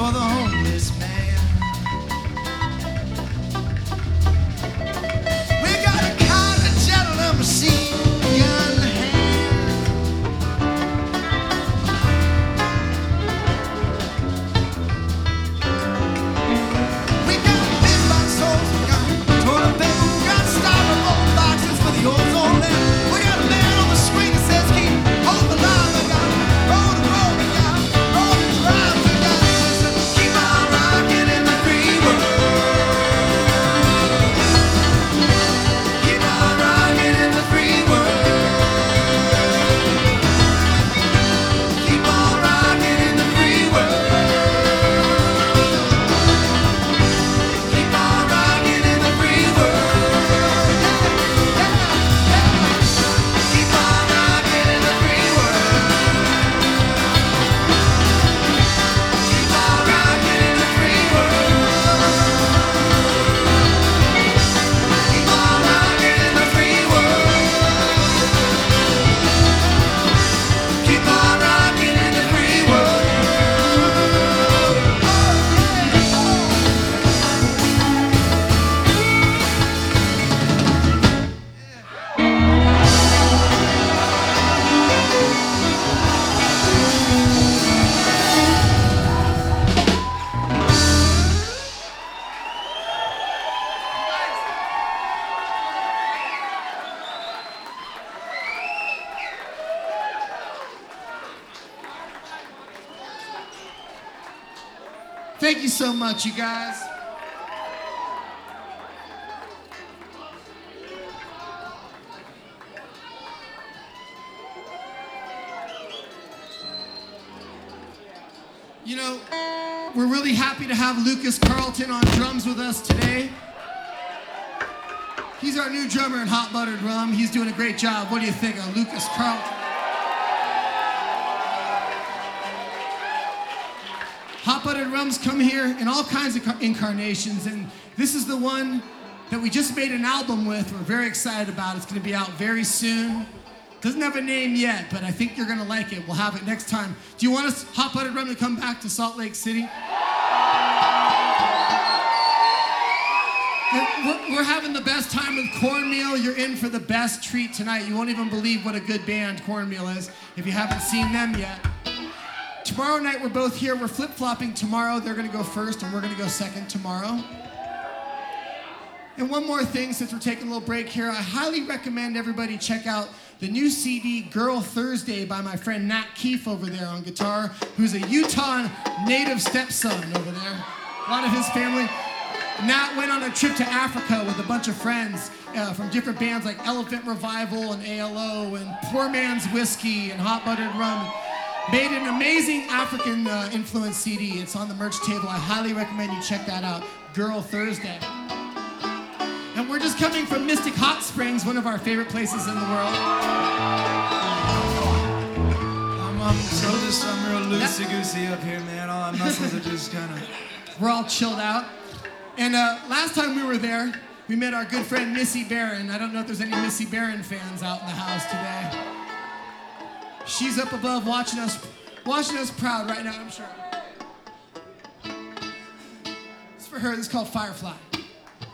for the homeless man. We got a kind of gentleman machine gun hand. We got big box holes, we got toilet paper, we got styrofoam boxes for the ozone layer. We got a man on the screen that says keep hope alive. We got road to road, we got road to drive, we got keep on rocking in the free world. Keep on rocking in the free world. Keep on rocking in the free world. Keep on rocking in the free world. Keep on rocking in the free world. Keep on rocking in the free world. Keep on rocking in the free world. Keep on rocking in the free world. Thank you so much, you guys. You know, we're really happy to have Lucas Carlton on drums with us today. He's our new drummer in Hot Buttered Rum. He's doing a great job. What do you think of Lucas Carlton? Hot Buttered Rums come here in all kinds of incarnations, and this is the one that we just made an album with. We're very excited about. It's going to be out very soon. Doesn't have a name yet, but I think you're going to like it. We'll have it next time. Do you want us, Hot Buttered Rum, to come back to Salt Lake City? We're having the best time with Cornmeal. You're in for the best treat tonight. You won't even believe what a good band Cornmeal is if you haven't seen them yet. Tomorrow night, we're both here. We're flip-flopping tomorrow. They're going to go first, and we're going to go second tomorrow. And one more thing, since we're taking a little break here, I highly recommend everybody check out the new CD, Girl Thursday, by my friend Nat Keefe over there on guitar, who's a Utah native stepson over there. A lot of his family. Nat went on a trip to Africa with a bunch of friends from different bands like Elephant Revival and ALO and Poor Man's Whiskey and Hot Buttered Rum. Made an amazing African influence CD. It's on the merch table. I highly recommend you check that out. Girl Thursday. And we're just coming from Mystic Hot Springs, one of our favorite places in the world. I'm real loosey-goosey up here, man. All my muscles are just kind of... We're all chilled out. And last time we were there, we met our good friend Missy Barron. I don't know if there's any Missy Barron fans out in the house today. She's up above watching us proud right now, I'm sure. It's for her. This is called Firefly.